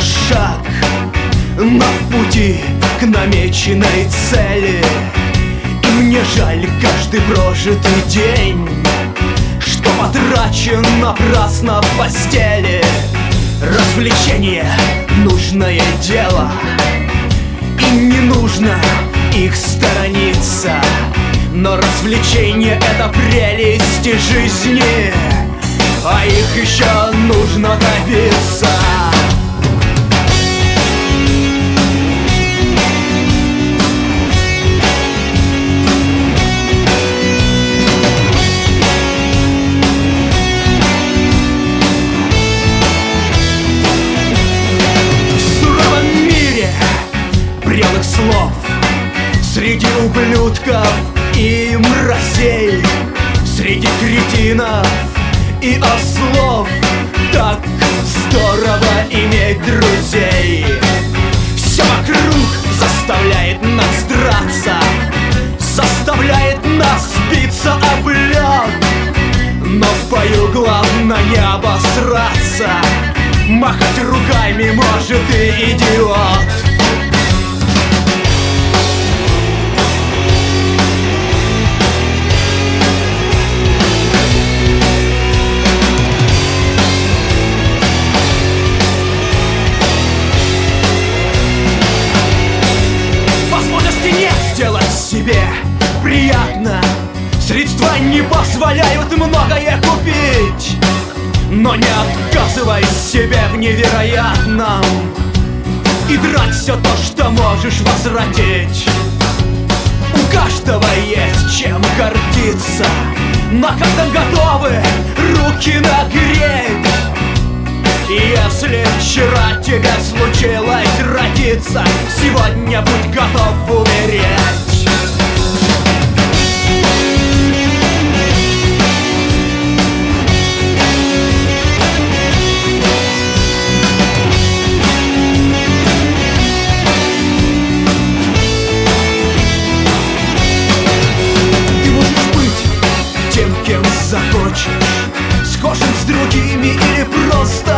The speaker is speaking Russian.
шаг на пути к намеченной цели. И мне жаль каждый прожитый день, что потрачен напрасно в постели. Развлечение — нужное дело, и не нужно их сторониться. Но развлечение — это прелести жизни, а их еще нужно добиться. В суровом мире прелых слов, среди ублюдков и мразей, среди кретинов и ослов, так здорово иметь друзей. Все вокруг заставляет нас драться, заставляет нас биться об лед. Но в бою главное не обосраться, махать руками может и идиот. Делать себе приятно, средства не позволяют многое купить. Но не отказывай себе в невероятном и трать все то, что можешь возвратить. У каждого есть чем гордиться, на каждом готовы руки нагреть. И если вчера тебе случилось родиться, сегодня будь готов умереть. Ты можешь быть тем, кем захочешь, схожим с другими или просто